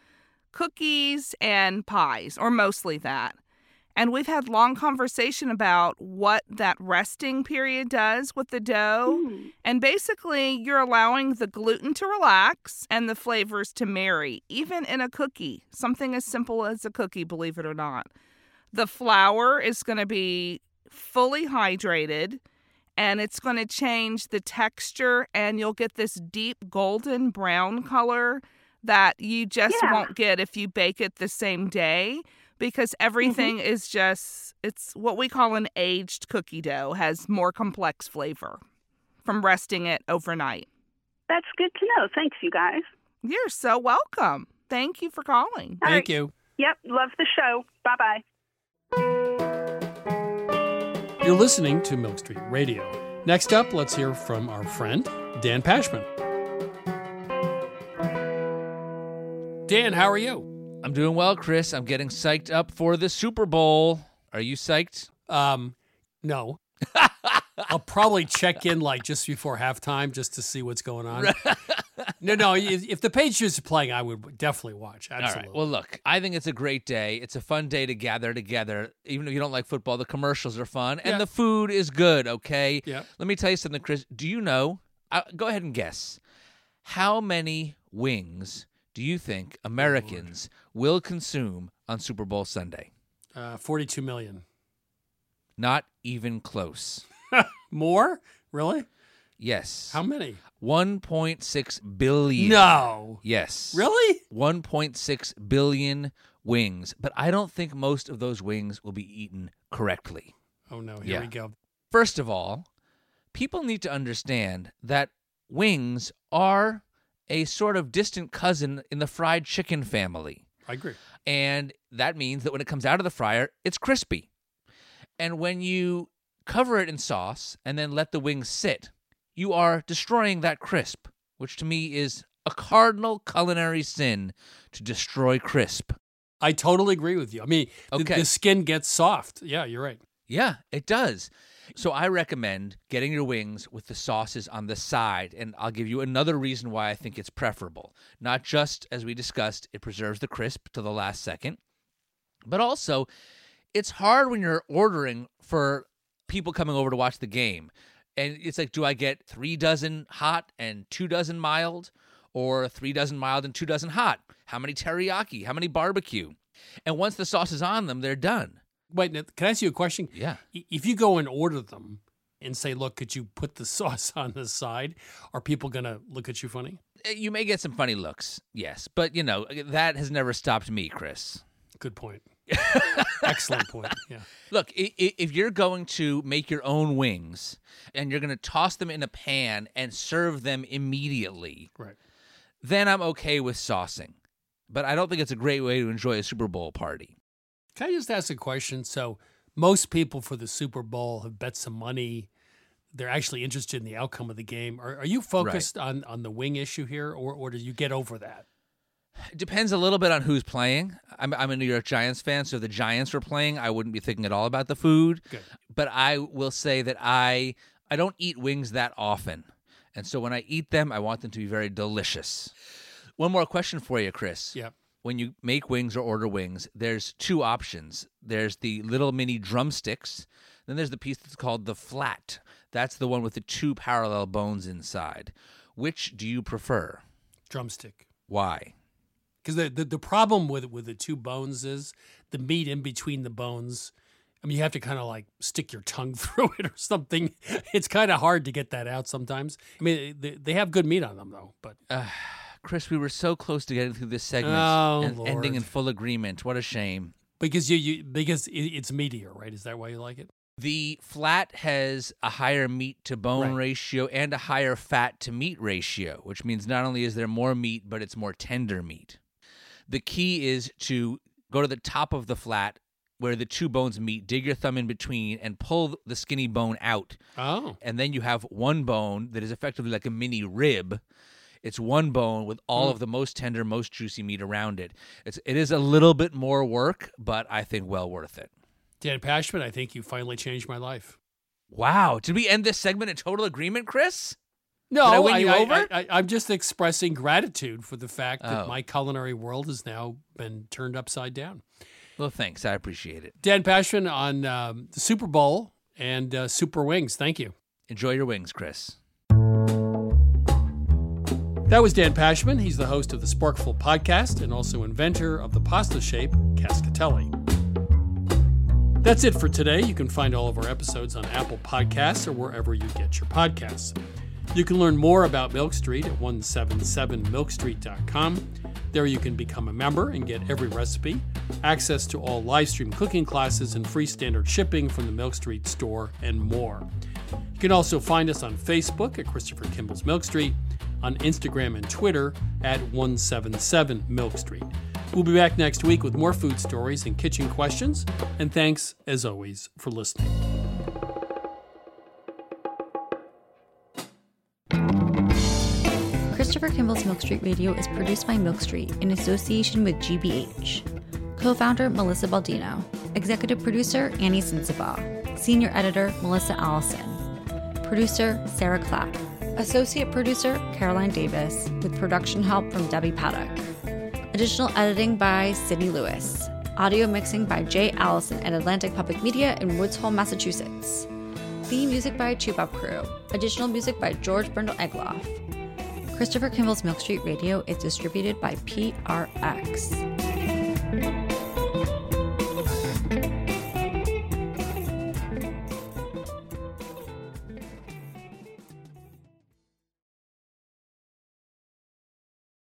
cookies and pies, or mostly that. And we've had long conversation about what that resting period does with the dough. And basically, you're allowing the gluten to relax and the flavors to marry, even in a cookie. Something as simple as a cookie, believe it or not. The flour is going to be fully hydrated, and it's going to change the texture, and you'll get this deep golden brown color that you just won't get if you bake it the same day. Because everything is just, it's what we call an aged cookie dough, has more complex flavor from resting it overnight. That's good to know. Thanks, you guys. You're so welcome. Thank you for calling. Thank you. Yep, love the show. Bye-bye. You're listening to Milk Street Radio. Next up, let's hear from our friend, Dan Pashman. Dan, how are you? I'm doing well, Chris. I'm getting psyched up for the Super Bowl. Are you psyched? No. I'll probably check in like just before halftime just to see what's going on. No. If the Patriots are playing, I would definitely watch. Absolutely. All right. Well, look, I think it's a great day. It's a fun day to gather together. Even if you don't like football, the commercials are fun and the food is good, okay? Yeah. Let me tell you something, Chris. Do you know, go ahead and guess, how many wings do you think Americans will consume on Super Bowl Sunday? 42 million. Not even close. More? Really? Yes. How many? 1.6 billion. No. Yes. Really? 1.6 billion wings. But I don't think most of those wings will be eaten correctly. Oh, no. Here we go. First of all, people need to understand that wings are a sort of distant cousin in the fried chicken family. I agree. And that means that when it comes out of the fryer, it's crispy. And when you cover it in sauce and then let the wings sit, you are destroying that crisp, which to me is a cardinal culinary sin, to destroy crisp. I totally agree with you. I mean, the skin gets soft. Yeah, you're right. Yeah, it does. So I recommend getting your wings with the sauces on the side, and I'll give you another reason why I think it's preferable. Not just, as we discussed, it preserves the crisp to the last second, but also it's hard when you're ordering for people coming over to watch the game. And it's like, do I get 3 dozen hot and 2 dozen mild, or 3 dozen mild and 2 dozen hot? How many teriyaki? How many barbecue? And once the sauce is on them, they're done. Wait, can I ask you a question? Yeah. If you go and order them and say, look, could you put the sauce on the side, are people going to look at you funny? You may get some funny looks, yes. But, that has never stopped me, Chris. Good point. Excellent point, yeah. Look, if you're going to make your own wings and you're going to toss them in a pan and serve them immediately, right, then I'm okay with saucing. But I don't think it's a great way to enjoy a Super Bowl party. Can I just ask a question? So most people for the Super Bowl have bet some money. They're actually interested in the outcome of the game. Are you focused on the wing issue here, or do you get over that? It depends a little bit on who's playing. I'm a New York Giants fan, so if the Giants were playing, I wouldn't be thinking at all about the food. Good. But I will say that I don't eat wings that often. And so when I eat them, I want them to be very delicious. One more question for you, Chris. Yeah. When you make wings or order wings, there's 2 options. There's the little mini drumsticks. Then there's the piece that's called the flat. That's the one with the 2 parallel bones inside. Which do you prefer? Drumstick. Why? Because the problem with the 2 bones is the meat in between the bones. I mean, you have to kind of like stick your tongue through it or something. It's kind of hard to get that out sometimes. I mean, they have good meat on them, though. But Chris, we were so close to getting through this segment and ending in full agreement. What a shame. Because because it's meatier, right? Is that why you like it? The flat has a higher meat to bone ratio and a higher fat to meat ratio, which means not only is there more meat, but it's more tender meat. The key is to go to the top of the flat where the 2 bones meet, dig your thumb in between, and pull the skinny bone out. Oh. And then you have one bone that is effectively like a mini rib. It's one bone with all of the most tender, most juicy meat around it. It is a little bit more work, but I think well worth it. Dan Pashman, I think you finally changed my life. Wow. Did we end this segment in total agreement, Chris? No, Did I win you over? I'm just expressing gratitude for the fact that my culinary world has now been turned upside down. Well, thanks. I appreciate it. Dan Pashman on the Super Bowl and Super Wings. Thank you. Enjoy your wings, Chris. That was Dan Pashman. He's the host of the Sporkful podcast and also inventor of the pasta shape Cascatelli. That's it for today. You can find all of our episodes on Apple Podcasts or wherever you get your podcasts. You can learn more about Milk Street at 177milkstreet.com. There you can become a member and get every recipe, access to all live stream cooking classes, and free standard shipping from the Milk Street store, and more. You can also find us on Facebook at Christopher Kimball's Milk Street, on Instagram and Twitter at 177milkstreet. We'll be back next week with more food stories and kitchen questions. And thanks, as always, for listening. Christopher Kimball's Milk Street Radio is produced by Milk Street in association with GBH. Co-founder Melissa Baldino. Executive producer Annie Sensabaugh. Senior editor Melissa Allison. Producer Sarah Clapp. Associate producer Caroline Davis, with production help from Debbie Paddock. Additional editing by Sydney Lewis. Audio mixing by Jay Allison at Atlantic Public Media in Woods Hole, Massachusetts. Theme music by Chubop Crew. Additional music by George Brindle Egloff. Christopher Kimball's Milk Street Radio is distributed by PRX.